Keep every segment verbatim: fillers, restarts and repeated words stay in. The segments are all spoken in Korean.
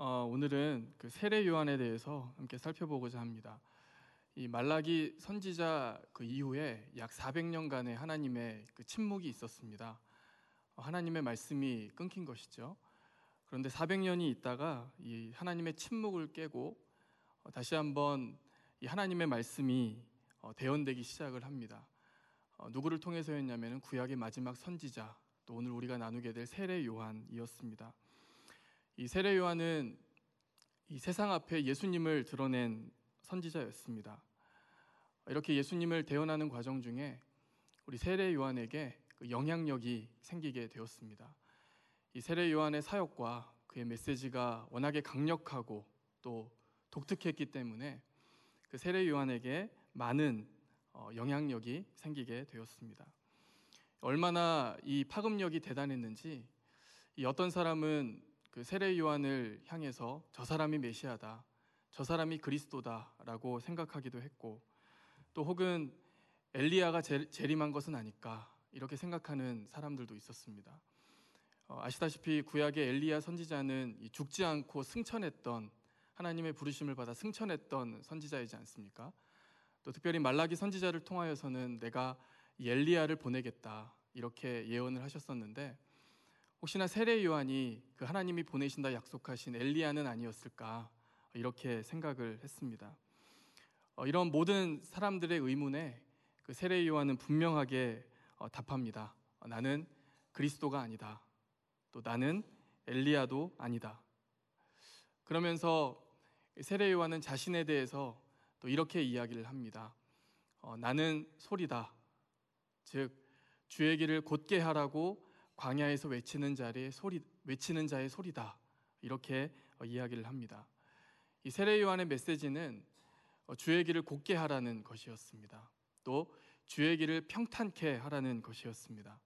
어, 오늘은 그 세례 요한에 대해서 함께 살펴보고자 합니다. 이 말라기 선지자 그 이후에 약 사백 년간의 하나님의 그 침묵이 있었습니다. 어, 하나님의 말씀이 끊긴 것이죠. 그런데 사백 년이 있다가 이 하나님의 침묵을 깨고 어, 다시 한번 이 하나님의 말씀이 어, 대언되기 시작을 합니다. 어, 누구를 통해서였냐면 구약의 마지막 선지자, 또 오늘 우리가 나누게 될 세례 요한이었습니다. 이 세례 요한은 이 세상 앞에 예수님을 드러낸 선지자였습니다. 이렇게 예수님을 대언하는 과정 중에 우리 세례 요한에게 그 영향력이 생기게 되었습니다. 이 세례 요한의 사역과 그의 메시지가 워낙에 강력하고 또 독특했기 때문에 그 세례 요한에게 많은 영향력이 생기게 되었습니다. 얼마나 이 파급력이 대단했는지 이 어떤 사람은 그 세례 요한을 향해서 저 사람이 메시아다, 저 사람이 그리스도다라고 생각하기도 했고, 또 혹은 엘리야가 재림한 것은 아닐까 이렇게 생각하는 사람들도 있었습니다. 어, 아시다시피 구약의 엘리야 선지자는 죽지 않고 승천했던, 하나님의 부르심을 받아 승천했던 선지자이지 않습니까? 또 특별히 말라기 선지자를 통하여서는 내가 이 엘리야를 보내겠다 이렇게 예언을 하셨었는데, 혹시나 세례 요한이 그 하나님이 보내신다 약속하신 엘리야는 아니었을까 이렇게 생각을 했습니다. 어, 이런 모든 사람들의 의문에 그 세례 요한은 분명하게 어, 답합니다. 어, 나는 그리스도가 아니다. 또 나는 엘리야도 아니다. 그러면서 세례 요한은 자신에 대해서 또 이렇게 이야기를 합니다. 어, 나는 소리다. 즉 주의 길을 곧게 하라고 광야에서 외치는 자의 소리, 외치는 자의 소리다. 이렇게 어, 이야기를 합니다. 이 세례 요한의 메시지는 어, 주의 길을 곧게 하라는 것이었습니다. 또 주의 길을 평탄케 하라는 것이었습니다.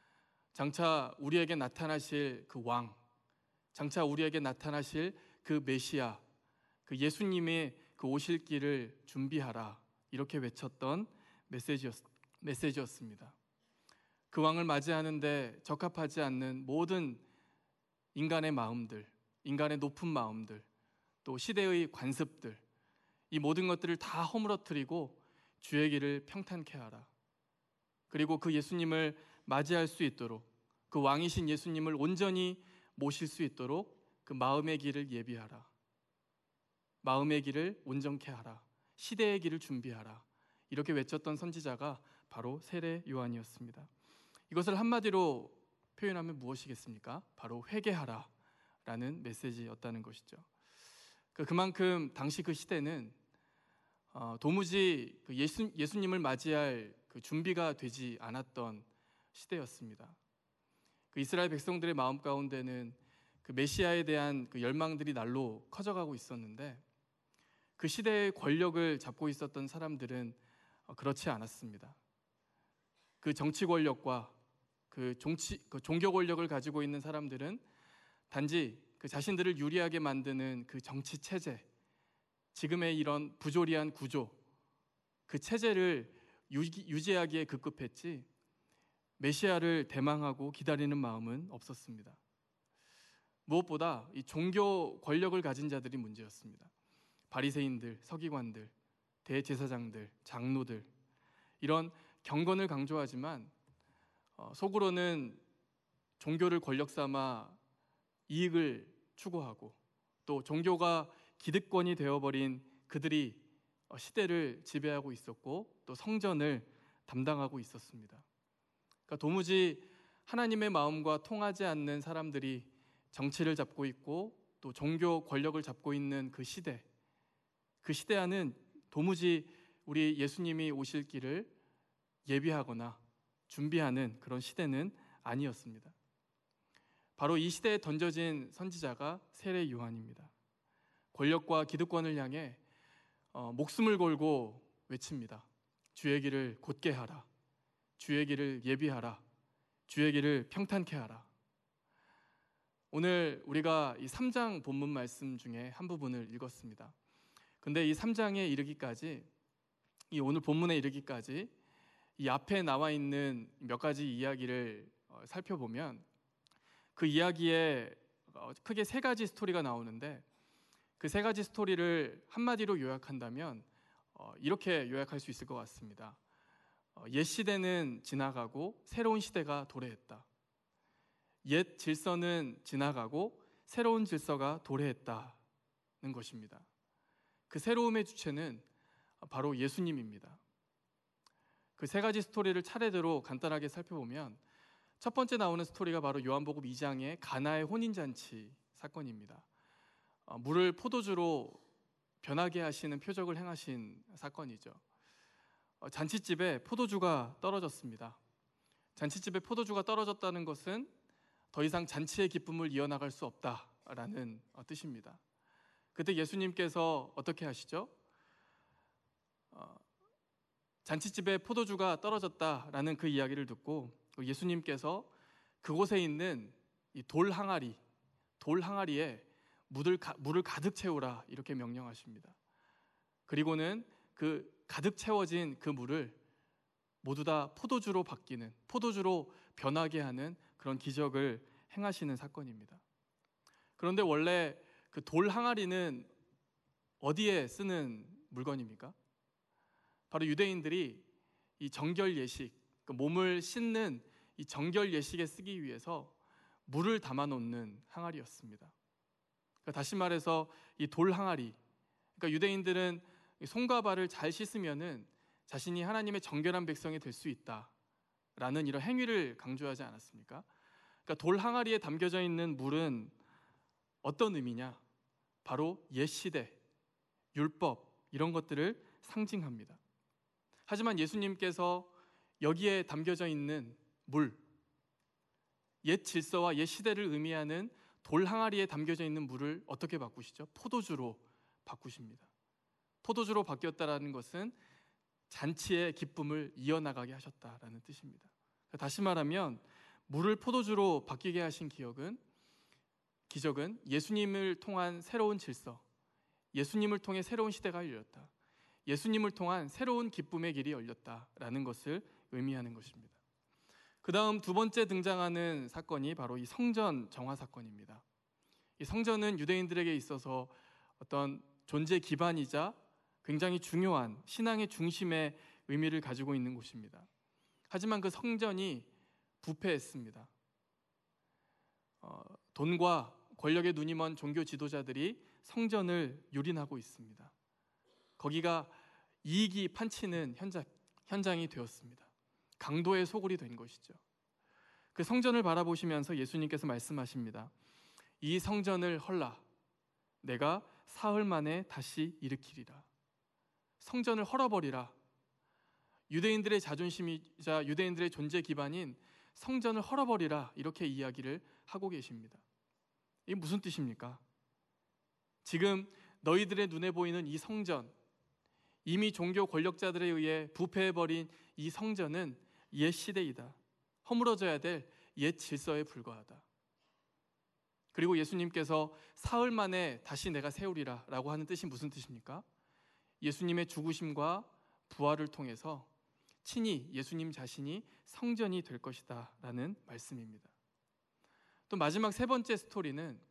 장차 우리에게 나타나실 그 왕, 장차 우리에게 나타나실 그 메시아, 그 예수님의 그 오실 길을 준비하라 이렇게 외쳤던 메시지였, 메시지였습니다. 그 왕을 맞이하는데 적합하지 않는 모든 인간의 마음들, 인간의 높은 마음들, 또 시대의 관습들, 이 모든 것들을 다 허물어뜨리고 주의 길을 평탄케 하라. 그리고 그 예수님을 맞이할 수 있도록, 그 왕이신 예수님을 온전히 모실 수 있도록 그 마음의 길을 예비하라. 마음의 길을 온전케 하라. 시대의 길을 준비하라. 이렇게 외쳤던 선지자가 바로 세례 요한이었습니다. 이것을 한마디로 표현하면 무엇이겠습니까? 바로 회개하라 라는 메시지였다는 것이죠. 그만큼 당시 그 시대는 도무지 예수, 예수님을 맞이할 그 준비가 되지 않았던 시대였습니다. 그 이스라엘 백성들의 마음 가운데는 그 메시아에 대한 그 열망들이 날로 커져가고 있었는데, 그 시대의 권력을 잡고 있었던 사람들은 그렇지 않았습니다. 그 정치 권력과 그, 종치, 그 종교 권력을 가지고 있는 사람들은 단지 그 자신들을 유리하게 만드는 그 정치 체제, 지금의 이런 부조리한 구조, 그 체제를 유지, 유지하기에 급급했지 메시아를 대망하고 기다리는 마음은 없었습니다. 무엇보다 이 종교 권력을 가진 자들이 문제였습니다. 바리새인들, 서기관들, 대제사장들, 장로들, 이런 경건을 강조하지만 어, 속으로는 종교를 권력 삼아 이익을 추구하고, 또 종교가 기득권이 되어버린 그들이 시대를 지배하고 있었고 또 성전을 담당하고 있었습니다. 그러니까 도무지 하나님의 마음과 통하지 않는 사람들이 정치를 잡고 있고 또 종교 권력을 잡고 있는 그 시대, 그 시대와는 도무지 우리 예수님이 오실 길을 예비하거나 준비하는 그런 시대는 아니었습니다. 바로 이 시대에 던져진 선지자가 세례 요한입니다. 권력과 기득권을 향해 어, 목숨을 걸고 외칩니다. 주의 길을 곧게 하라. 주의 길을 예비하라. 주의 길을 평탄케 하라. 오늘 우리가 이 삼 장 본문 말씀 중에 한 부분을 읽었습니다. 근데 이 삼 장에 이르기까지, 이 오늘 본문에 이르기까지 이 앞에 나와 있는 몇 가지 이야기를 살펴보면 그 이야기의 어, 크게 세 가지 스토리가 나오는데 그 세 가지 스토리를 한마디로 요약한다면 어, 이렇게 요약할 수 있을 것 같습니다. 어, 옛 시대는 지나가고 새로운 시대가 도래했다. 옛 질서는 지나가고 새로운 질서가 도래했다는 것입니다. 그 새로움의 주체는 바로 예수님입니다. 그 세 가지 스토리를 차례대로 간단하게 살펴보면 첫 번째 나오는 스토리가 바로 요한복음 이 장의 가나의 혼인잔치 사건입니다. 어, 물을 포도주로 변하게 하시는 표적을 행하신 사건이죠. 어, 잔치집에 포도주가 떨어졌습니다. 잔치집에 포도주가 떨어졌다는 것은 더 이상 잔치의 기쁨을 이어나갈 수 없다라는 어, 뜻입니다. 그때 예수님께서 어떻게 하시죠? 어, 잔치집에 포도주가 떨어졌다라는 그 이야기를 듣고 예수님께서 그곳에 있는 이 돌 항아리, 돌 항아리에 물을, 가, 물을 가득 채우라 이렇게 명령하십니다. 그리고는 그 가득 채워진 그 물을 모두 다 포도주로 바뀌는, 포도주로 변하게 하는 그런 기적을 행하시는 사건입니다. 그런데 원래 그 돌 항아리는 어디에 쓰는 물건입니까? 바로 유대인들이 이 정결 예식, 그 몸을 씻는 이 정결 예식에 쓰기 위해서 물을 담아 놓는 항아리였습니다. 그러니까 다시 말해서 이 돌 항아리, 그러니까 유대인들은 손과 발을 잘 씻으면은 자신이 하나님의 정결한 백성이 될 수 있다라는 이런 행위를 강조하지 않았습니까? 그러니까 돌 항아리에 담겨져 있는 물은 어떤 의미냐? 바로 옛 시대, 율법 이런 것들을 상징합니다. 하지만 예수님께서 여기에 담겨져 있는 물, 옛 질서와 옛 시대를 의미하는 돌 항아리에 담겨져 있는 물을 어떻게 바꾸시죠? 포도주로 바꾸십니다. 포도주로 바뀌었다라는 것은 잔치의 기쁨을 이어나가게 하셨다라는 뜻입니다. 다시 말하면 물을 포도주로 바뀌게 하신 기억은 기적은 예수님을 통한 새로운 질서, 예수님을 통해 새로운 시대가 열렸다. 예수님을 통한 새로운 기쁨의 길이 열렸다라는 것을 의미하는 것입니다. 그 다음 두 번째 등장하는 사건이 바로 이 성전 정화 사건입니다. 이 성전은 유대인들에게 있어서 어떤 존재 기반이자 굉장히 중요한 신앙의 중심의 의미를 가지고 있는 곳입니다. 하지만 그 성전이 부패했습니다. 어, 돈과 권력에 눈이 먼 종교 지도자들이 성전을 유린하고 있습니다. 거기가 이익이 판치는 현장, 현장이 되었습니다. 강도의 소굴이 된 것이죠. 그 성전을 바라보시면서 예수님께서 말씀하십니다. 이 성전을 헐라 내가 사흘 만에 다시 일으키리라. 성전을 헐어버리라. 유대인들의 자존심이자 유대인들의 존재 기반인 성전을 헐어버리라 이렇게 이야기를 하고 계십니다. 이게 무슨 뜻입니까? 지금 너희들의 눈에 보이는 이 성전, 이미 종교 권력자들에 의해 부패해버린 이 성전은 옛 시대이다. 허물어져야 될 옛 질서에 불과하다. 그리고 예수님께서 사흘 만에 다시 내가 세우리라 라고 하는 뜻이 무슨 뜻입니까? 예수님의 죽으심과 부활을 통해서 친히 예수님 자신이 성전이 될 것이다 라는 말씀입니다. 또 마지막 세 번째 스토리는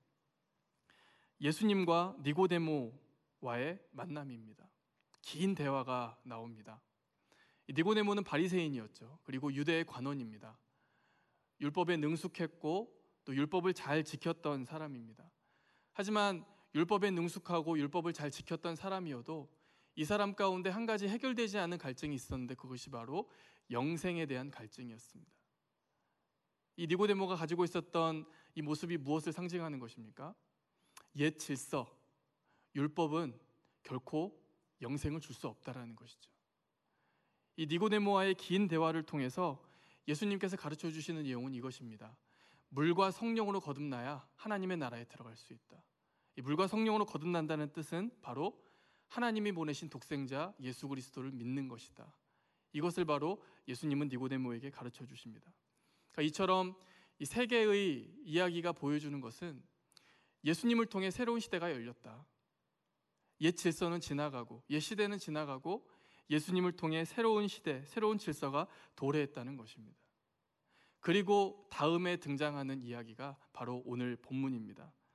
예수님과 니고데모와의 만남입니다. 긴 대화가 나옵니다. 니고데모는 바리새인이었죠. 그리고 유대의 관원입니다. 율법에 능숙했고 또 율법을 잘 지켰던 사람입니다. 하지만 율법에 능숙하고 율법을 잘 지켰던 사람이어도 이 사람 가운데 한 가지 해결되지 않은 갈증이 있었는데 그것이 바로 영생에 대한 갈증이었습니다. 이 니고데모가 가지고 있었던 이 모습이 무엇을 상징하는 것입니까? 옛 질서, 율법은 결코 영생을 줄 수 없다라는 것이죠. 이 니고데모와의 긴 대화를 통해서 예수님께서 가르쳐 주시는 내용은 이것입니다. 물과 성령으로 거듭나야 하나님의 나라에 들어갈 수 있다. 이 물과 성령으로 거듭난다는 뜻은 바로 하나님이 보내신 독생자 예수 그리스도를 믿는 것이다. 이것을 바로 예수님은 니고데모에게 가르쳐 주십니다. 그러니까 이처럼 이 세 개의 이야기가 보여주는 것은 예수님을 통해 새로운 시대가 열렸다. 옛 질서는 지나가고 옛 시대는 지나가고 예수님을 통해 새로운 시대, 새로운 질서가 도래했다는 것입니다. 그리고 다음에 등장하는 이야기가 바로 오늘 본문입니다.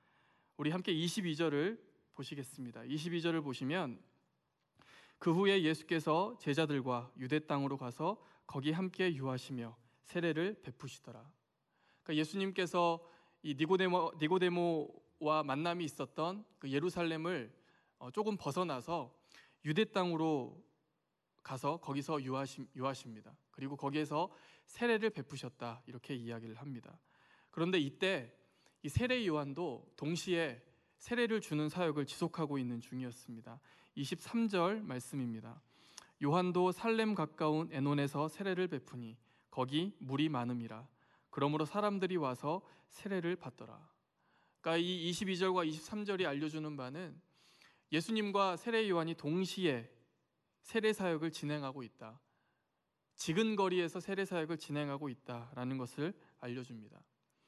우리 함께 이십이 절을 보시겠습니다. 이십이 절을 보시면 그 후에 예수께서 제자들과 유대 땅으로 가서 거기 함께 유하시며 세례를 베푸시더라. 그러니까 예수님께서 이 니고데모, 니고데모와 만남이 있었던 그 예루살렘을 조금 벗어나서 유대 땅으로 가서 거기서 유하시, 유하십니다. 그리고 거기에서 세례를 베푸셨다, 이렇게 이야기를 합니다. 그런데 이때 이 세례 요한도 동시에 세례를 주는 사역을 지속하고 있는 중이었습니다. 이십삼 절 말씀입니다. 요한도 살렘 가까운 에논에서 세례를 베푸니 거기 물이 많음이라. 그러므로 사람들이 와서 세례를 받더라. 그러니까 이 이십이 절과 이십삼 절이 알려주는 바는 예수님과 세례 요한이 동시에 세례 사역을 진행하고 있다, 지근거리에서 세례 사역을 진행하고 있다라는 것을 알려줍니다.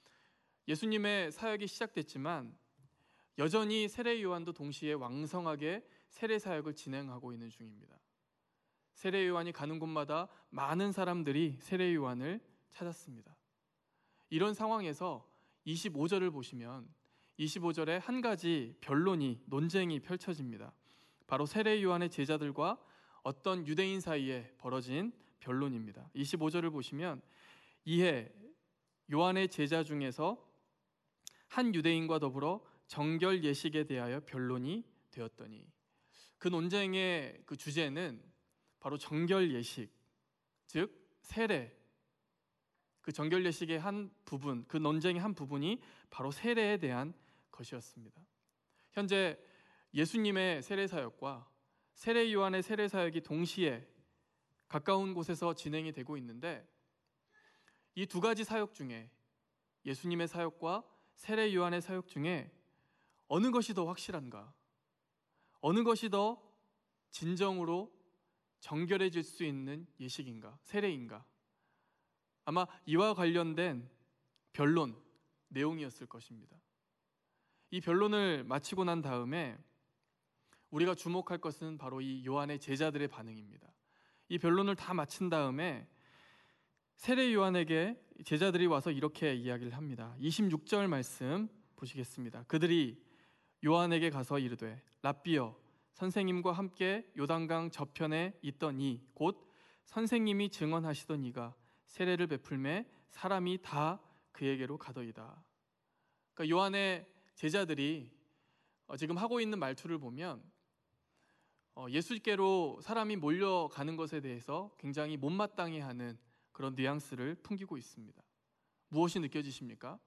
예수님의 사역이 시작됐지만 여전히 세례 요한도 동시에 왕성하게 세례 사역을 진행하고 있는 중입니다. 세례 요한이 가는 곳마다 많은 사람들이 세례 요한을 찾았습니다. 이런 상황에서 이십오 절을 보시면 이십오 절에 한 가지 변론이, 논쟁이 펼쳐집니다. 바로 세례 요한의 제자들과 어떤 유대인 사이에 벌어진 변론입니다. 이십오 절을 보시면 이에 요한의 제자 중에서 한 유대인과 더불어 정결 예식에 대하여 변론이 되었더니, 그 논쟁의 그 주제는 바로 정결 예식, 즉 세례, 그 정결 예식의 한 부분, 그 논쟁의 한 부분이 바로 세례에 대한 것이었습니다. 현재 예수님의 세례 사역과 세례 요한의 세례 사역이 동시에 가까운 곳에서 진행이 되고 있는데, 이 두 가지 사역 중에, 예수님의 사역과 세례 요한의 사역 중에 어느 것이 더 확실한가? 어느 것이 더 진정으로 정결해질 수 있는 예식인가? 세례인가? 아마 이와 관련된 변론 내용이었을 것입니다. 이 변론을 마치고 난 다음에 우리가 주목할 것은 바로 이 요한의 제자들의 반응입니다. 이 변론을 다 마친 다음에 세례 요한에게 제자들이 와서 이렇게 이야기를 합니다. 이십육 절 말씀 보시겠습니다. 그들이 요한에게 가서 이르되 랍비여, 선생님과 함께 요단강 저편에 있던 이, 곧 선생님이 증언하시던 이가 세례를 베풀매 사람이 다 그에게로 가더이다. 그러니까 요한의 제자들이 지금 하고 있는 말투를 보면 예수께로 사람이 몰려가는 것에 대해서 굉장히 못마땅해하는 그런 뉘앙스를 풍기고 있습니다. 무엇이 느껴지십니까?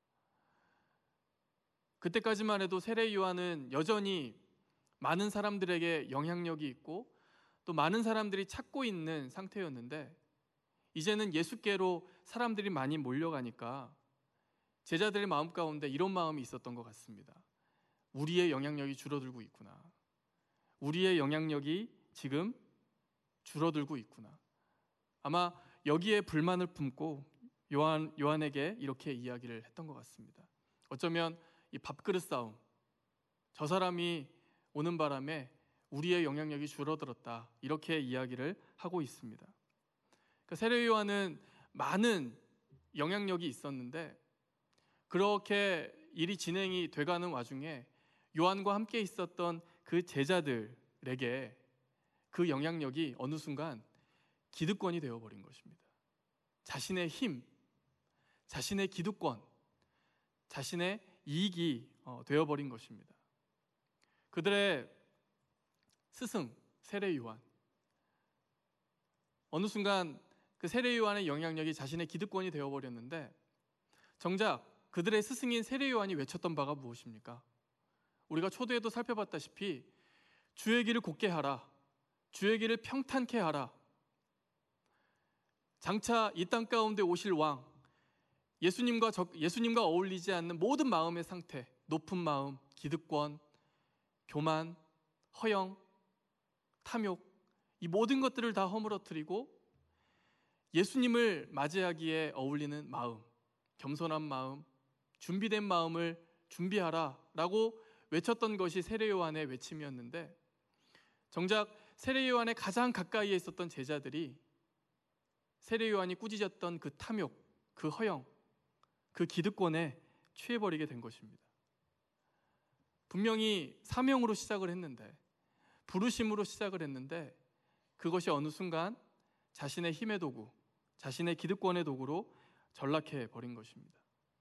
그때까지만 해도 세례 요한은 여전히 많은 사람들에게 영향력이 있고 또 많은 사람들이 찾고 있는 상태였는데, 이제는 예수께로 사람들이 많이 몰려가니까 제자들의 마음 가운데 이런 마음이 있었던 것 같습니다. 우리의 영향력이 줄어들고 있구나. 우리의 영향력이 지금 줄어들고 있구나. 아마 여기에 불만을 품고 요한, 요한에게 이렇게 이야기를 했던 것 같습니다. 어쩌면 이 밥그릇 싸움, 저 사람이 오는 바람에 우리의 영향력이 줄어들었다, 이렇게 이야기를 하고 있습니다. 그러니까 세례 요한은 많은 영향력이 있었는데 그렇게 일이 진행이 돼가는 와중에 요한과 함께 있었던 그 제자들에게 그 영향력이 어느 순간 기득권이 되어버린 것입니다. 자신의 힘, 자신의 기득권, 자신의 이익이 되어버린 것입니다. 그들의 스승 세례 요한, 어느 순간 그 세례 요한의 영향력이 자신의 기득권이 되어버렸는데, 정작 그들의 스승인 세례 요한이 외쳤던 바가 무엇입니까? 우리가 초대에도 살펴봤다시피 주의 길을 곧게 하라, 주의 길을 평탄케 하라, 장차 이 땅 가운데 오실 왕, 예수님과, 저, 예수님과 어울리지 않는 모든 마음의 상태, 높은 마음, 기득권, 교만, 허영, 탐욕, 이 모든 것들을 다 허물어뜨리고 예수님을 맞이하기에 어울리는 마음, 겸손한 마음, 준비된 마음을 준비하라 라고 외쳤던 것이 세례 요한의 외침이었는데, 정작 세례 요한의 가장 가까이에 있었던 제자들이 세례 요한이 꾸짖었던 그 탐욕, 그 허영, 그 기득권에 취해버리게 된 것입니다. 분명히 사명으로 시작을 했는데, 부르심으로 시작을 했는데, 그것이 어느 순간 자신의 힘의 도구, 자신의 기득권의 도구로 전락해 버린 것입니다.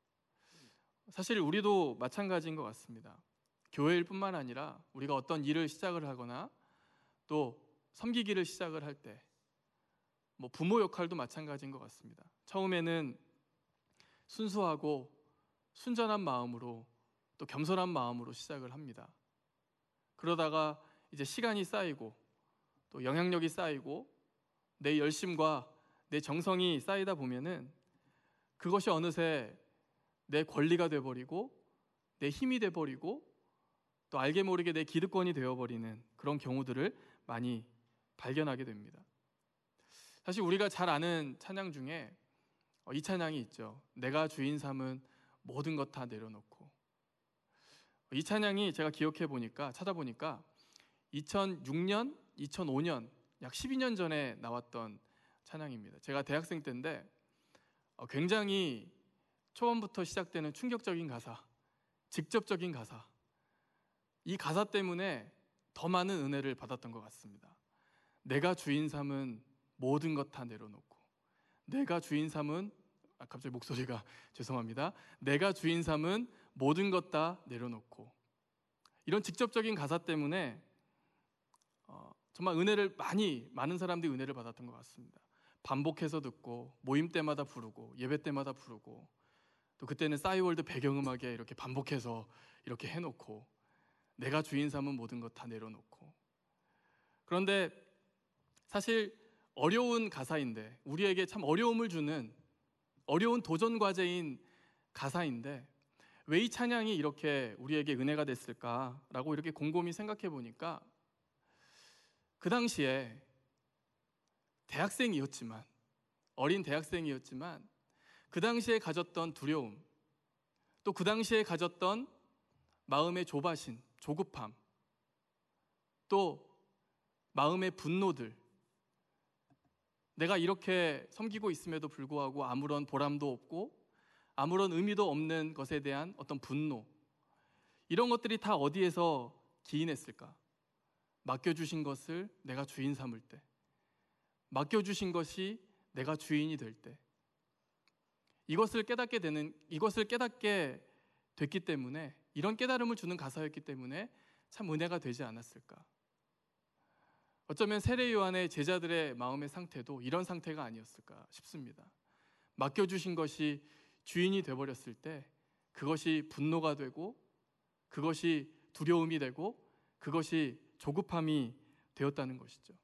사실 우리도 마찬가지인 것 같습니다. 교회일 뿐만 아니라 우리가 어떤 일을 시작을 하거나 또 섬기기를 시작을 할 때, 뭐 부모 역할도 마찬가지인 것 같습니다. 처음에는 순수하고 순전한 마음으로 또 겸손한 마음으로 시작을 합니다. 그러다가 이제 시간이 쌓이고 또 영향력이 쌓이고 내 열심과 내 정성이 쌓이다 보면은 그것이 어느새 내 권리가 돼버리고 내 힘이 돼버리고 또 알게 모르게 내 기득권이 되어버리는 그런 경우들을 많이 발견하게 됩니다. 사실 우리가 잘 아는 찬양 중에 이 찬양이 있죠. 내가 주인 삼은 모든 것 다 내려놓고. 이 찬양이 제가 기억해 보니까 찾아보니까 이천육 년, 이천오 년 약 십이 년 전에 나왔던 찬양입니다. 제가 대학생 때인데 굉장히 초반부터 시작되는 충격적인 가사, 직접적인 가사, 이 가사 때문에 더 많은 은혜를 받았던 것 같습니다. 내가 주인 삼은 모든 것 다 내려놓고, 내가 주인 삼은 아, 갑자기 목소리가 죄송합니다. 내가 주인 삼은 모든 것 다 내려놓고, 이런 직접적인 가사 때문에 어, 정말 은혜를 많이 많은 사람들이 은혜를 받았던 것 같습니다. 반복해서 듣고 모임 때마다 부르고 예배 때마다 부르고 또 그때는 싸이월드 배경음악에 이렇게 반복해서 이렇게 해놓고 내가 주인 삼은 모든 것 다 내려놓고. 그런데 사실 어려운 가사인데, 우리에게 참 어려움을 주는 어려운 도전 과제인 가사인데 왜 이 찬양이 이렇게 우리에게 은혜가 됐을까라고 이렇게 곰곰이 생각해 보니까 그 당시에 대학생이었지만 어린 대학생이었지만 그 당시에 가졌던 두려움, 또 그 당시에 가졌던 마음의 조바심, 조급함, 또 마음의 분노들, 내가 이렇게 섬기고 있음에도 불구하고 아무런 보람도 없고 아무런 의미도 없는 것에 대한 어떤 분노, 이런 것들이 다 어디에서 기인했을까? 맡겨주신 것을 내가 주인 삼을 때, 맡겨주신 것이 내가 주인이 될 때, 이것을 깨닫게 되는, 이것을 깨닫게 됐기 때문에, 이런 깨달음을 주는 가사였기 때문에 참 은혜가 되지 않았을까? 어쩌면 세례 요한의 제자들의 마음의 상태도 이런 상태가 아니었을까 싶습니다. 맡겨주신 것이 주인이 되어버렸을 때 그것이 분노가 되고 그것이 두려움이 되고 그것이 조급함이 되었다는 것이죠.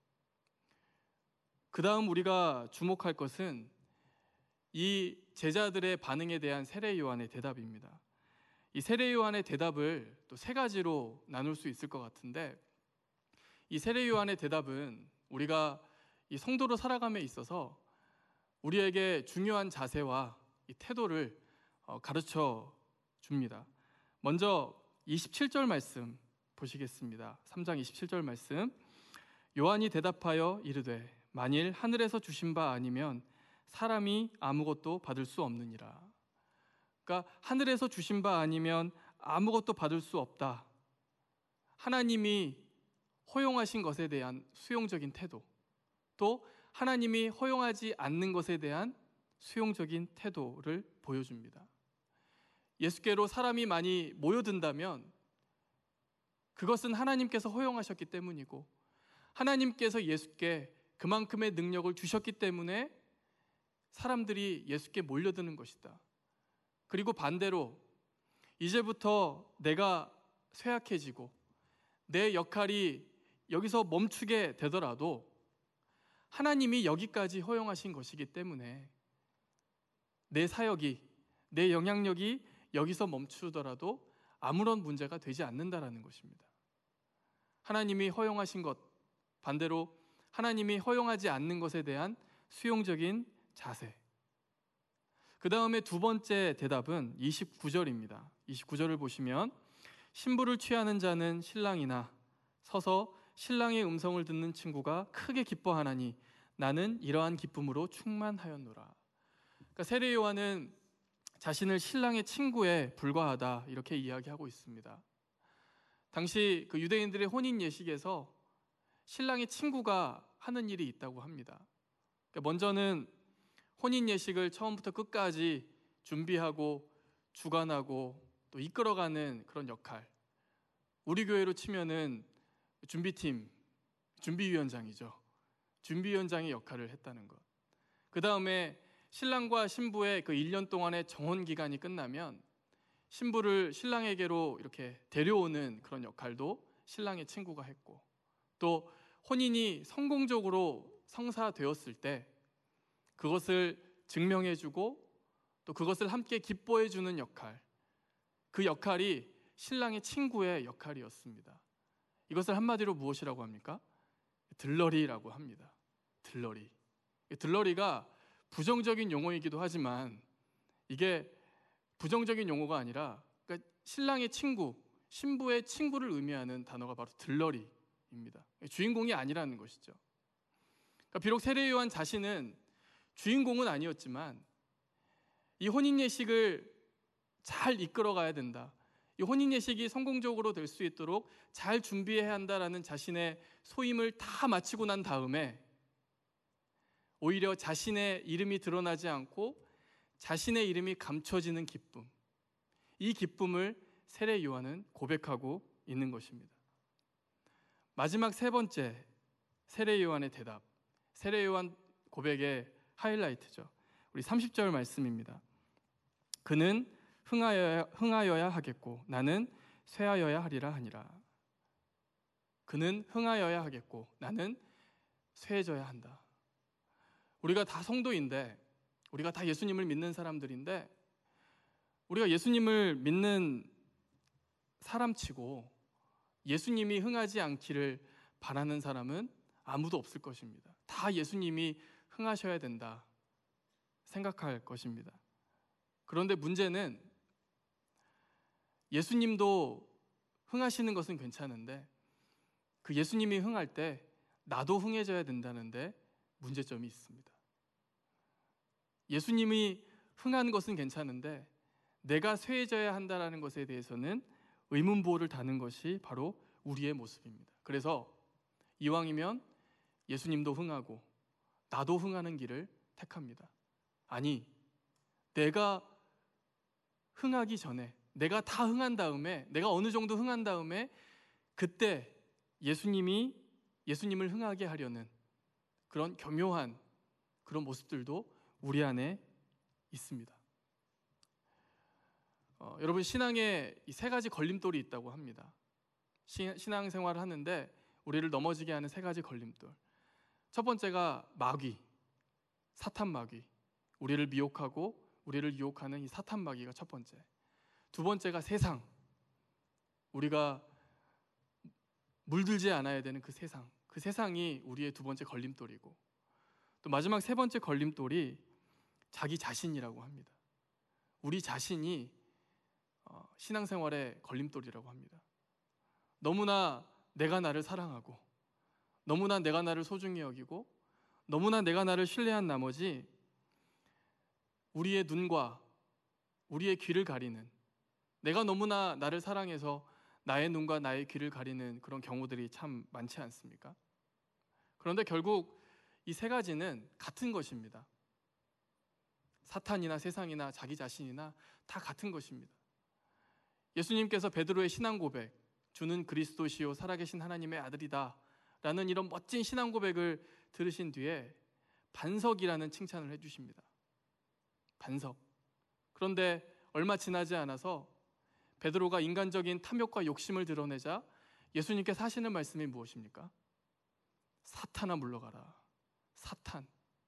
그 다음 우리가 주목할 것은 이 제자들의 반응에 대한 세례 요한의 대답입니다. 이 세례 요한의 대답을 또 세 가지로 나눌 수 있을 것 같은데, 이 세례 요한의 대답은 우리가 이 성도로 살아감에 있어서 우리에게 중요한 자세와 이 태도를 가르쳐 줍니다. 먼저 이십칠 절 말씀 보시겠습니다. 삼 장 이십칠 절 말씀. 요한이 대답하여 이르되 만일 하늘에서 주신 바 아니면 사람이 아무것도 받을 수 없느니라. 그러니까 하늘에서 주신 바 아니면 아무것도 받을 수 없다. 하나님이 허용하신 것에 대한 수용적인 태도, 또 하나님이 허용하지 않는 것에 대한 수용적인 태도를 보여줍니다. 예수께로 사람이 많이 모여든다면 그것은 하나님께서 허용하셨기 때문이고 하나님께서 예수께 그만큼의 능력을 주셨기 때문에 사람들이 예수께 몰려드는 것이다. 그리고 반대로 이제부터 내가 쇠약해지고 내 역할이 여기서 멈추게 되더라도 하나님이 여기까지 허용하신 것이기 때문에 내 사역이, 내 영향력이 여기서 멈추더라도 아무런 문제가 되지 않는다라는 것입니다. 하나님이 허용하신 것, 반대로 하나님이 허용하지 않는 것에 대한 수용적인 자세. 그 다음에 두 번째 대답은 이십구 절입니다. 이십구 절을 보시면 신부를 취하는 자는 신랑이나 서서 신랑의 음성을 듣는 친구가 크게 기뻐하나니 나는 이러한 기쁨으로 충만하였노라. 그러니까 세례 요한은 자신을 신랑의 친구에 불과하다 이렇게 이야기하고 있습니다. 당시 그 유대인들의 혼인 예식에서 신랑의 친구가 하는 일이 있다고 합니다. 먼저는 혼인 예식을 처음부터 끝까지 준비하고 주관하고 또 이끌어가는 그런 역할. 우리 교회로 치면은 준비팀, 준비위원장이죠. 준비위원장의 역할을 했다는 것. 그 다음에 신랑과 신부의 그 일 년 동안의 정혼 기간이 끝나면 신부를 신랑에게로 이렇게 데려오는 그런 역할도 신랑의 친구가 했고, 또 혼인이 성공적으로 성사되었을 때 그것을 증명해주고 또 그것을 함께 기뻐해주는 역할, 그 역할이 신랑의 친구의 역할이었습니다. 이것을 한마디로 무엇이라고 합니까? 들러리라고 합니다. 들러리. 들러리가 부정적인 용어이기도 하지만 이게 부정적인 용어가 아니라 그러니까 신랑의 친구, 신부의 친구를 의미하는 단어가 바로 들러리입니다. 주인공이 아니라는 것이죠. 그러니까 비록 세례 요한 자신은 주인공은 아니었지만 이 혼인 예식을 잘 이끌어가야 된다. 이 혼인 예식이 성공적으로 될 수 있도록 잘 준비해야 한다라는 자신의 소임을 다 마치고 난 다음에 오히려 자신의 이름이 드러나지 않고 자신의 이름이 감춰지는 기쁨, 이 기쁨을 세례 요한은 고백하고 있는 것입니다. 마지막 세 번째, 세례 요한의 대답, 세례 요한 고백의 하이라이트죠. 우리 삼십 절 말씀입니다. 그는 흥하여야, 흥하여야 하겠고 나는 쇠하여야 하리라 하니라. 그는 흥하여야 하겠고 나는 쇠해져야 한다. 우리가 다 성도인데, 우리가 다 예수님을 믿는 사람들인데, 우리가 예수님을 믿는 사람치고 예수님이 흥하지 않기를 바라는 사람은 아무도 없을 것입니다. 다 예수님이 흥하셔야 된다 생각할 것입니다. 그런데 문제는 예수님도 흥하시는 것은 괜찮은데 그 예수님이 흥할 때 나도 흥해져야 된다는데 문제점이 있습니다. 예수님이 흥하는 것은 괜찮은데 내가 쇠해져야 한다는 것에 대해서는 의문부호를 다는 것이 바로 우리의 모습입니다. 그래서 이왕이면 예수님도 흥하고 나도 흥하는 길을 택합니다. 아니, 내가 흥하기 전에, 내가 다 흥한 다음에, 내가 어느 정도 흥한 다음에 그때 예수님이 예수님을 흥하게 하려는 그런 교묘한 그런 모습들도 우리 안에 있습니다. 어, 여러분, 신앙에 이 세 가지 걸림돌이 있다고 합니다. 시, 신앙생활을 하는데 우리를 넘어지게 하는 세 가지 걸림돌. 첫 번째가 마귀, 사탄 마귀. 우리를 미혹하고 우리를 유혹하는 이 사탄 마귀가 첫 번째. 두 번째가 세상. 우리가 물들지 않아야 되는 그 세상. 그 세상이 우리의 두 번째 걸림돌이고, 또 마지막 세 번째 걸림돌이 자기 자신이라고 합니다. 우리 자신이 어, 신앙생활의 걸림돌이라고 합니다. 너무나 내가 나를 사랑하고, 너무나 내가 나를 소중히 여기고, 너무나 내가 나를 신뢰한 나머지 우리의 눈과 우리의 귀를 가리는, 내가 너무나 나를 사랑해서 나의 눈과 나의 귀를 가리는 그런 경우들이 참 많지 않습니까? 그런데 결국 이 세 가지는 같은 것입니다. 사탄이나 세상이나 자기 자신이나 다 같은 것입니다. 예수님께서 베드로의 신앙 고백, 주는 그리스도시요 살아계신 하나님의 아들이다 라는 이런 멋진 신앙 고백을 들으신 뒤에 반석이라는 칭찬을 해주십니다. 반석. 그런데 얼마 지나지 않아서 베드로가 인간적인 탐욕과 욕심을 드러내자 예수님께서 하시는 말씀이 무엇입니까? 사탄아 물러가라. 사탄.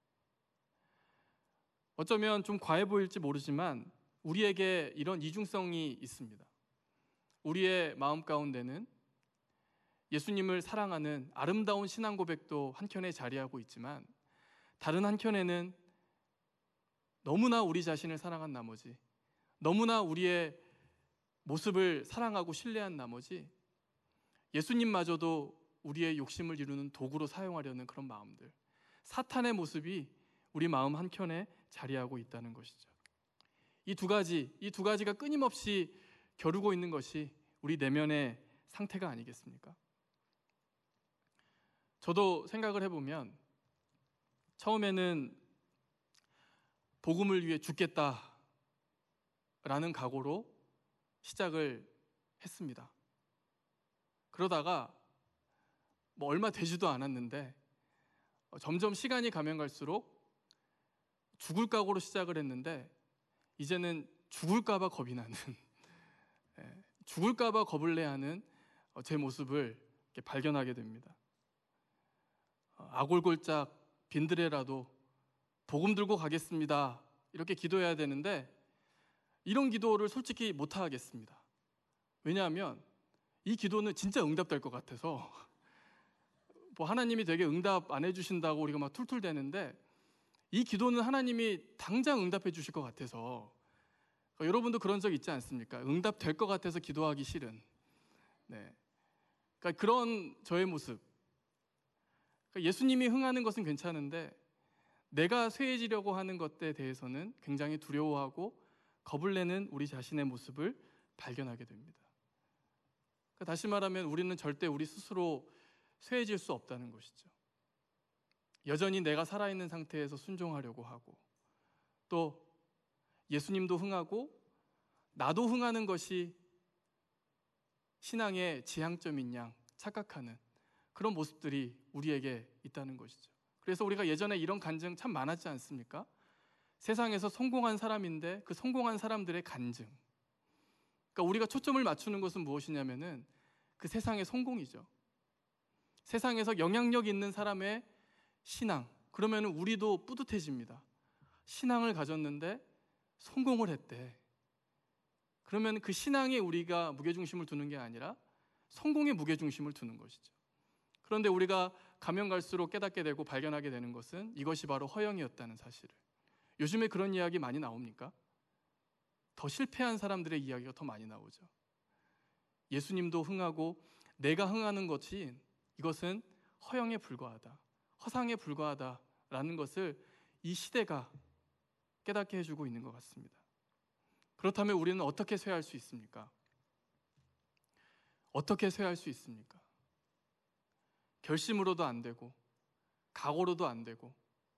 어쩌면 좀 과해 보일지 모르지만 우리에게 이런 이중성이 있습니다. 우리의 마음 가운데는 예수님을 사랑하는 아름다운 신앙 고백도 한켠에 자리하고 있지만, 다른 한켠에는 너무나 우리 자신을 사랑한 나머지, 너무나 우리의 모습을 사랑하고 신뢰한 나머지 예수님마저도 우리의 욕심을 이루는 도구로 사용하려는 그런 마음들, 사탄의 모습이 우리 마음 한켠에 자리하고 있다는 것이죠. 이 두 가지, 이 두 가지가 끊임없이 겨루고 있는 것이 우리 내면의 상태가 아니겠습니까? 저도 생각을 해보면 처음에는 복음을 위해 죽겠다라는 각오로 시작을 했습니다. 그러다가 뭐 얼마 되지도 않았는데 점점 시간이 가면 갈수록 죽을 각오로 시작을 했는데 이제는 죽을까 봐 겁이 나는 죽을까 봐 겁을 내야 하는 제 모습을 발견하게 됩니다. 아골골짝 빈들에라도 복음 들고 가겠습니다. 이렇게 기도해야 되는데 이런 기도를 솔직히 못 하겠습니다. 왜냐하면 이 기도는 진짜 응답될 것 같아서 뭐 하나님이 되게 응답 안 해주신다고 우리가 막 툴툴대는데 이 기도는 하나님이 당장 응답해 주실 것 같아서 그러니까 여러분도 그런 적 있지 않습니까? 응답될 것 같아서 기도하기 싫은 네. 그러니까 그런 저의 모습 그러니까 예수님이 흥하는 것은 괜찮은데 내가 쇠해지려고 하는 것에 대해서는 굉장히 두려워하고 겁을 내는 우리 자신의 모습을 발견하게 됩니다. 그러니까 다시 말하면 우리는 절대 우리 스스로 쇠해질 수 없다는 것이죠. 여전히 내가 살아있는 상태에서 순종하려고 하고 또 예수님도 흥하고 나도 흥하는 것이 신앙의 지향점인 양 착각하는 그런 모습들이 우리에게 있다는 것이죠. 그래서 우리가 예전에 이런 간증 참 많았지 않습니까? 세상에서 성공한 사람인데 그 성공한 사람들의 간증. 그러니까 우리가 초점을 맞추는 것은 무엇이냐면은 그 세상의 성공이죠. 세상에서 영향력 있는 사람의 신앙. 그러면 우리도 뿌듯해집니다. 신앙을 가졌는데 성공을 했대. 그러면 그 신앙에 우리가 무게중심을 두는 게 아니라 성공에 무게중심을 두는 것이죠. 그런데 우리가 가면 갈수록 깨닫게 되고 발견하게 되는 것은 이것이 바로 허영이었다는 사실을. 요즘에 그런 이야기 많이 나옵니까? 더 실패한 사람들의 이야기가 더 많이 나오죠. 예수님도 흥하고 내가 흥하는 것이 이것은 허영에 불과하다, 허상에 불과하다라는 것을 이 시대가 깨닫게 해주고 있는 것 같습니다. 그렇다면 우리는 어떻게 쇠할 수 있습니까? 어떻게 쇠할 수 있습니까? 결심으로도 안 되고 각오로도 안 되고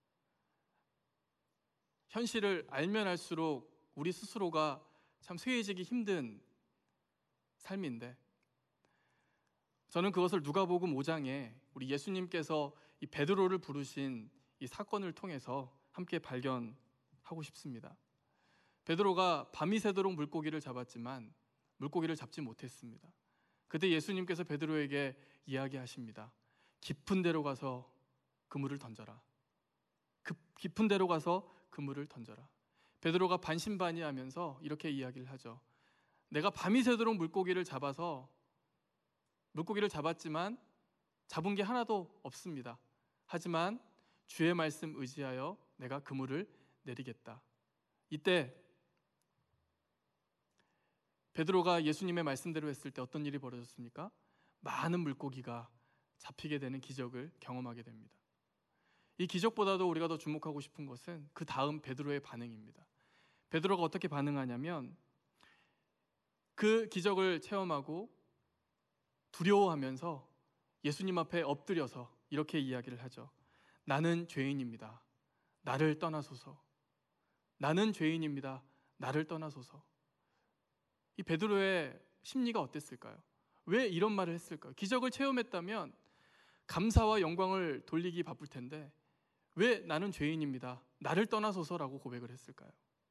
현실을 알면 알수록 우리 스스로가 참 쇠해지기 힘든 삶인데 저는 그것을 누가복음 오 장에 우리 예수님께서 이 베드로를 부르신 이 사건을 통해서 함께 발견하고 싶습니다. 베드로가 밤이 새도록 물고기를 잡았지만 물고기를 잡지 못했습니다. 그때 예수님께서 베드로에게 이야기하십니다. 깊은 데로 가서 그물을 던져라. 깊은 데로 가서 그물을 던져라. 베드로가 반신반의하면서 이렇게 이야기를 하죠. 내가 밤이 새도록 물고기를 잡아서 물고기를 잡았지만 잡은 게 하나도 없습니다. 하지만 주의 말씀 의지하여 내가 그물을 내리겠다. 이때 베드로가 예수님의 말씀대로 했을 때 어떤 일이 벌어졌습니까? 많은 물고기가 잡히게 되는 기적을 경험하게 됩니다. 이 기적보다도 우리가 더 주목하고 싶은 것은 그 다음 베드로의 반응입니다. 베드로가 어떻게 반응하냐면 그 기적을 체험하고 두려워하면서 예수님 앞에 엎드려서 이렇게 이야기를 하죠. 나는 죄인입니다. 나를 떠나소서. 나는 죄인입니다. 나를 떠나소서. 이 베드로의 심리가 어땠을까요? 왜 이런 말을 했을까요? 기적을 체험했다면 감사와 영광을 돌리기 바쁠 텐데 왜 나는 죄인입니다. 나를 떠나소서라고 고백을 했을까요?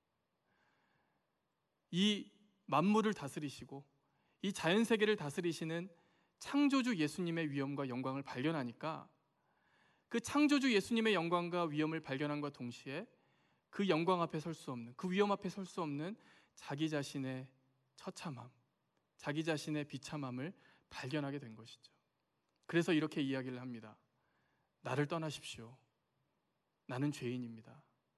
이 만물을 다스리시고 이 자연세계를 다스리시는 창조주 예수님의 위엄과 영광을 발견하니까 그 창조주 예수님의 영광과 위엄을 발견함과 동시에 그 영광 앞에 설 수 없는, 그 위엄 앞에 설 수 없는 자기 자신의 처참함, 자기 자신의 비참함을 발견하게 된 것이죠. 그래서 이렇게 이야기를 합니다. 나를 떠나십시오. 나는 죄인입니다.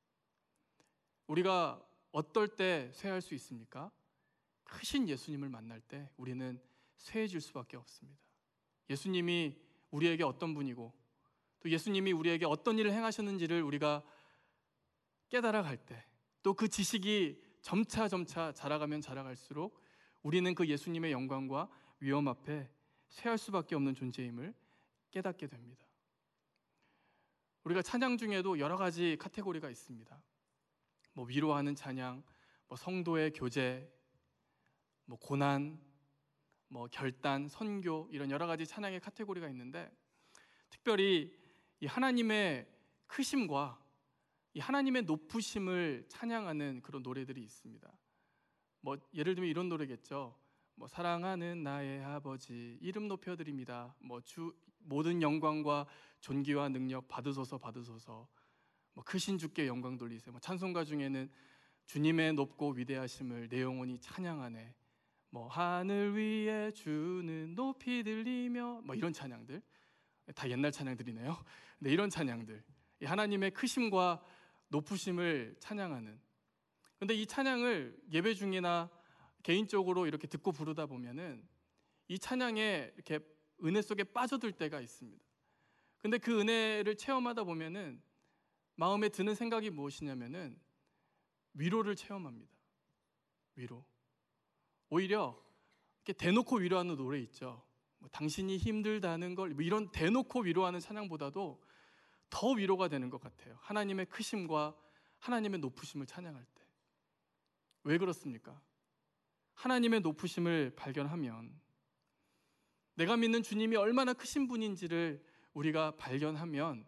우리가 어떨 때 쇠할 수 있습니까? 크신 예수님을 만날 때 우리는 쇠해질 수밖에 없습니다. 예수님이 우리에게 어떤 분이고 또 예수님이 우리에게 어떤 일을 행하셨는지를 우리가 깨달아갈 때 또 그 지식이 점차 점차 자라가면 자라갈수록 우리는 그 예수님의 영광과 위엄 앞에 쇠할 수밖에 없는 존재임을 깨닫게 됩니다. 우리가 찬양 중에도 여러 가지 카테고리가 있습니다. 뭐 위로하는 찬양, 뭐 성도의 교제, 뭐 고난, 뭐 결단, 선교, 이런 여러 가지 찬양의 카테고리가 있는데, 특별히 이 하나님의 크심과 이 하나님의 높으심을 찬양하는 그런 노래들이 있습니다. 뭐 예를 들면 이런 노래겠죠. 뭐 사랑하는 나의 아버지 이름 높여드립니다. 뭐 주 모든 영광과 존귀와 능력 받으소서 받으소서. 뭐 크신 주께 영광 돌리세요. 뭐 찬송가 중에는 주님의 높고 위대하심을 내 영혼이 찬양하네. 뭐 하늘 위에 주는 높이 들리며, 뭐 이런 찬양들, 다 옛날 찬양들이네요. 근데 이런 찬양들, 이 하나님의 크심과 높으심을 찬양하는. 근데 이 찬양을 예배 중이나 개인적으로 이렇게 듣고 부르다 보면은 이 찬양에 이렇게 은혜 속에 빠져들 때가 있습니다. 근데 그 은혜를 체험하다 보면은 마음에 드는 생각이 무엇이냐면은 위로를 체험합니다. 위로. 오히려 이렇게 대놓고 위로하는 노래 있죠. 뭐 당신이 힘들다는 걸, 뭐 이런 대놓고 위로하는 찬양보다도 더 위로가 되는 것 같아요. 하나님의 크심과 하나님의 높으심을 찬양할 때. 왜 그렇습니까? 하나님의 높으심을 발견하면, 내가 믿는 주님이 얼마나 크신 분인지를 우리가 발견하면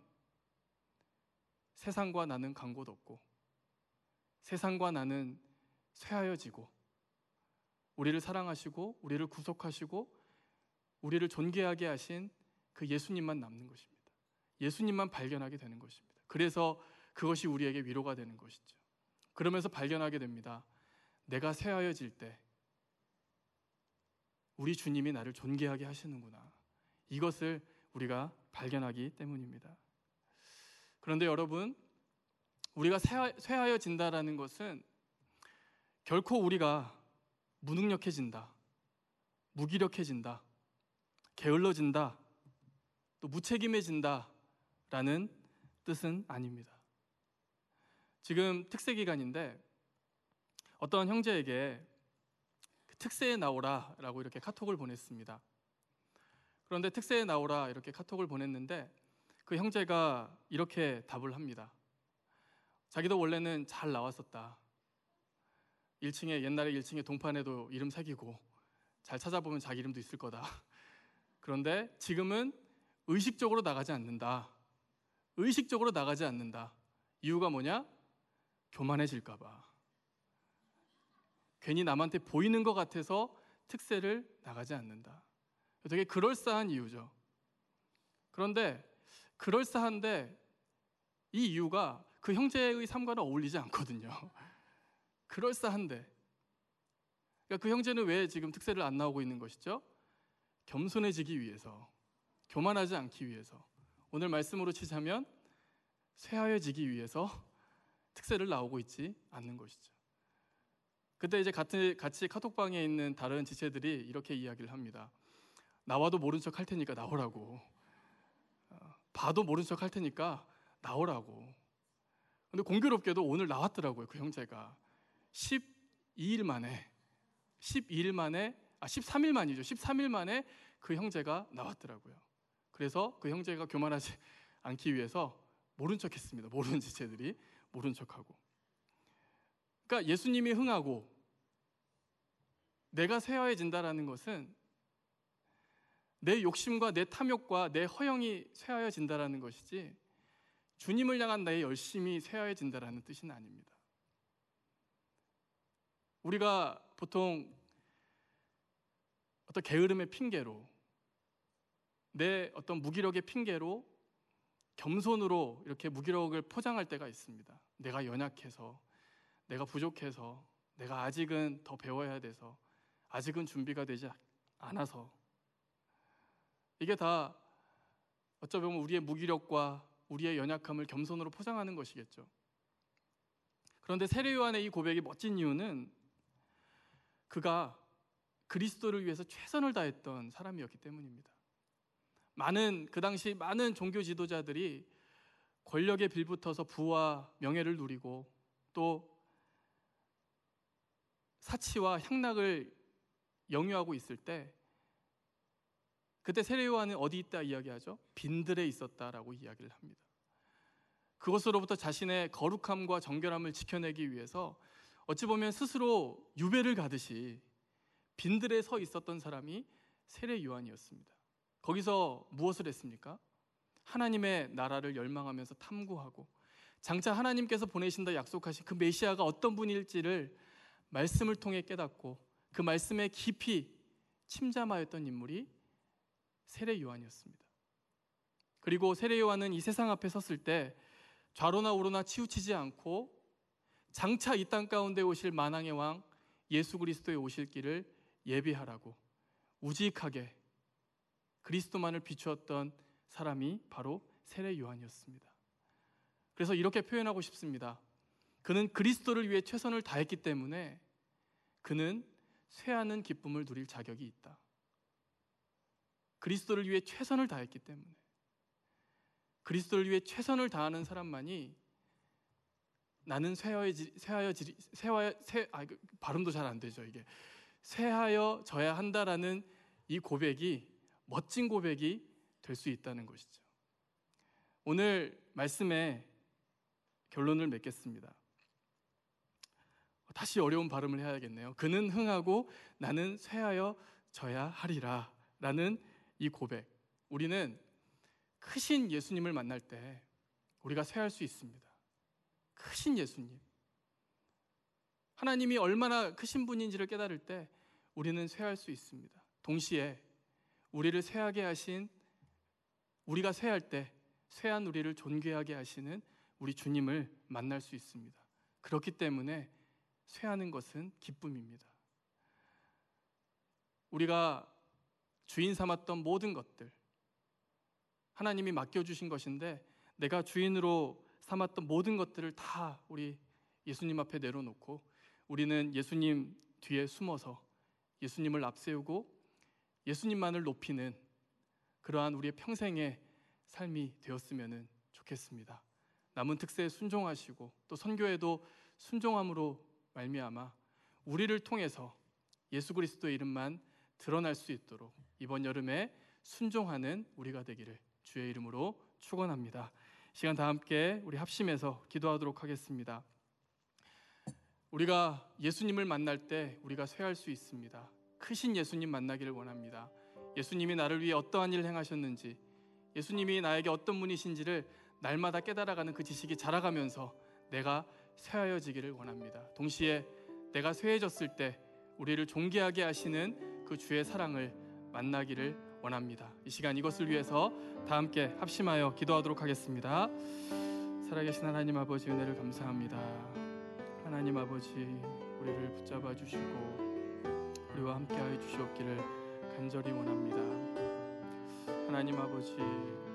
세상과 나는 간 곳 없고, 세상과 나는 쇠하여지고, 우리를 사랑하시고 우리를 구속하시고 우리를 존귀하게 하신 그 예수님만 남는 것입니다. 예수님만 발견하게 되는 것입니다. 그래서 그것이 우리에게 위로가 되는 것이죠. 그러면서 발견하게 됩니다. 내가 쇠하여질 때 우리 주님이 나를 존귀하게 하시는구나. 이것을 우리가 발견하기 때문입니다. 그런데 여러분, 우리가 쇠하여진다라는 것은 결코 우리가 무능력해진다, 무기력해진다, 게을러진다, 또 무책임해진다 라는 뜻은 아닙니다. 지금 특세 기간인데 어떤 형제에게 특세에 나오라 라고 이렇게 카톡을 보냈습니다. 그런데 특세에 나오라 이렇게 카톡을 보냈는데 그 형제가 이렇게 답을 합니다. 자기도 원래는 잘 나왔었다. 일 층에, 옛날에 일 층에 동판에도 이름 새기고 잘 찾아보면 자기 이름도 있을 거다. 그런데 지금은 의식적으로 나가지 않는다. 의식적으로 나가지 않는다. 이유가 뭐냐? 교만해질까 봐. 괜히 남한테 보이는 것 같아서 특세를 나가지 않는다. 되게 그럴싸한 이유죠. 그런데 그럴싸한데 이 이유가 그 형제의 삶과는 어울리지 않거든요. 그럴싸한데, 그러니까 그 형제는 왜 지금 특세를 안 나오고 있는 것이죠? 겸손해지기 위해서, 교만하지 않기 위해서, 오늘 말씀으로 치자면 쇠하여지기 위해서 특세를 나오고 있지 않는 것이죠. 그때 이제 같이, 같이 카톡방에 있는 다른 지체들이 이렇게 이야기를 합니다. 나와도 모른 척 할 테니까 나오라고. 봐도 모른 척 할 테니까 나오라고. 근데 공교롭게도 오늘 나왔더라고요. 그 형제가 십이 일 만에 십이 일 만에 아 십삼 일 만이죠. 십삼 일 만에 그 형제가 나왔더라고요. 그래서 그 형제가 교만하지 않기 위해서 모른 척 했습니다. 모르는 지체들이 모른 척하고. 그러니까 예수님이 흥하고 내가 쇠하여진다라는 것은 내 욕심과 내 탐욕과 내 허영이 쇠하여진다라는 것이지 주님을 향한 나의 열심이 쇠하여진다라는 뜻은 아닙니다. 우리가 보통 어떤 게으름의 핑계로, 내 어떤 무기력의 핑계로 겸손으로 이렇게 무기력을 포장할 때가 있습니다. 내가 연약해서, 내가 부족해서, 내가 아직은 더 배워야 돼서, 아직은 준비가 되지 않아서. 이게 다 어쩌면 우리의 무기력과 우리의 연약함을 겸손으로 포장하는 것이겠죠. 그런데 세례 요한의 이 고백이 멋진 이유는 그가 그리스도를 위해서 최선을 다했던 사람이었기 때문입니다. 많은 그 당시 많은 종교 지도자들이 권력에 빌붙어서 부와 명예를 누리고 또 사치와 향락을 영유하고 있을 때 그때 세례 요한은 어디 있다 이야기하죠? 빈들에 있었다라고 이야기를 합니다. 그것으로부터 자신의 거룩함과 정결함을 지켜내기 위해서 어찌 보면 스스로 유배를 가듯이 빈들에 서 있었던 사람이 세례 요한이었습니다. 거기서 무엇을 했습니까? 하나님의 나라를 열망하면서 탐구하고 장차 하나님께서 보내신다 약속하신 그 메시아가 어떤 분일지를 말씀을 통해 깨닫고 그 말씀에 깊이 침잠하였던 인물이 세례 요한이었습니다. 그리고 세례 요한은 이 세상 앞에 섰을 때 좌로나 우로나 치우치지 않고 장차 이 땅 가운데 오실 만왕의 왕 예수 그리스도의 오실 길을 예비하라고 우직하게 그리스도만을 비추었던 사람이 바로 세례 요한이었습니다. 그래서 이렇게 표현하고 싶습니다. 그는 그리스도를 위해 최선을 다했기 때문에 그는 쇠하는 기쁨을 누릴 자격이 있다. 그리스도를 위해 최선을 다했기 때문에 그리스도를 위해 최선을 다하는 사람만이 나는 쇠하여지, 쇠하여지, 쇠하여, 쇠, 아, 발음도 잘 안 되죠. 이게 쇠하여져야 한다라는 이 고백이 멋진 고백이 될 수 있다는 것이죠. 오늘 말씀의 결론을 맺겠습니다. 다시 어려운 발음을 해야겠네요. 그는 흥하고 나는 쇠하여져야 하리라 라는 이 고백. 우리는 크신 예수님을 만날 때 우리가 쇠할 수 있습니다. 크신 예수님, 하나님이 얼마나 크신 분인지를 깨달을 때 우리는 쇠할 수 있습니다. 동시에 우리를 쇠하게 하신, 우리가 쇠할 때 쇠한 우리를 존귀하게 하시는 우리 주님을 만날 수 있습니다. 그렇기 때문에 쇠하는 것은 기쁨입니다. 우리가 주인 삼았던 모든 것들, 하나님이 맡겨주신 것인데 내가 주인으로 삼았던 모든 것들을 다 우리 예수님 앞에 내려놓고 우리는 예수님 뒤에 숨어서 예수님을 앞세우고 예수님만을 높이는 그러한 우리의 평생의 삶이 되었으면 좋겠습니다. 남은 특세에 순종하시고 또 선교에도 순종함으로 말미암아 우리를 통해서 예수 그리스도의 이름만 드러날 수 있도록 이번 여름에 순종하는 우리가 되기를 주의 이름으로 축원합니다. 시간 다 함께 우리 합심해서 기도하도록 하겠습니다. 우리가 예수님을 만날 때 우리가 쇠할 수 있습니다. 크신 예수님 만나기를 원합니다. 예수님이 나를 위해 어떠한 일을 행하셨는지, 예수님이 나에게 어떤 분이신지를 날마다 깨달아가는 그 지식이 자라가면서 내가 쇠하여지기를 원합니다. 동시에 내가 쇠해졌을 때 우리를 존귀하게 하시는 그 주의 사랑을 만나기를 원합니다. 이 시간 이것을 위해서 다 함께 합심하여 기도하도록 하겠습니다. 살아계신 하나님 아버지, 은혜를 감사합니다. 하나님 아버지, 우리를 붙잡아 주시고 우리와 함께하여 주시옵기를 간절히 원합니다. 하나님 아버지,